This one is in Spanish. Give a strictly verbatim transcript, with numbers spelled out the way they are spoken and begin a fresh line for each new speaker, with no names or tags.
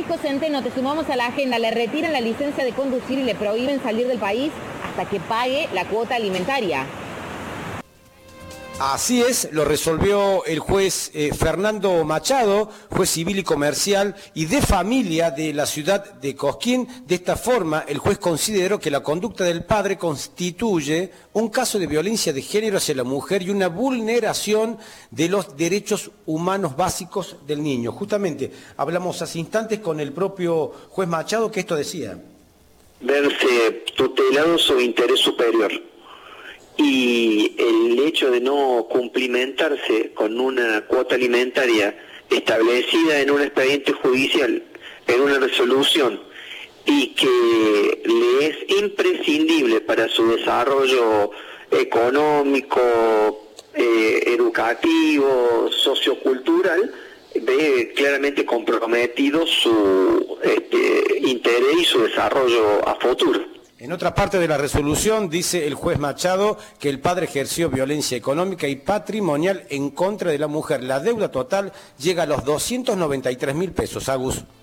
Francisco Centeno, te sumamos a la agenda. Le retiran la licencia de conducir y le prohíben salir del país hasta que pague la cuota alimentaria.
Así es, lo resolvió el juez eh, Fernando Machado, juez civil y comercial y de familia de la ciudad de Cosquín. De esta forma, el juez consideró que la conducta del padre constituye un caso de violencia de género hacia la mujer y una vulneración de los derechos humanos básicos del niño. Justamente, hablamos hace instantes con el propio juez Machado, que esto decía.
Verse tutelado su interés superior. Y el hecho de no cumplimentarse con una cuota alimentaria establecida en un expediente judicial, en una resolución, y que le es imprescindible para su desarrollo económico, eh, educativo, sociocultural, ve claramente comprometido su este, interés y su desarrollo a futuro.
En otra parte de la resolución dice el juez Machado que el padre ejerció violencia económica y patrimonial en contra de la mujer. La deuda total llega a los doscientos noventa y tres mil pesos, Agus.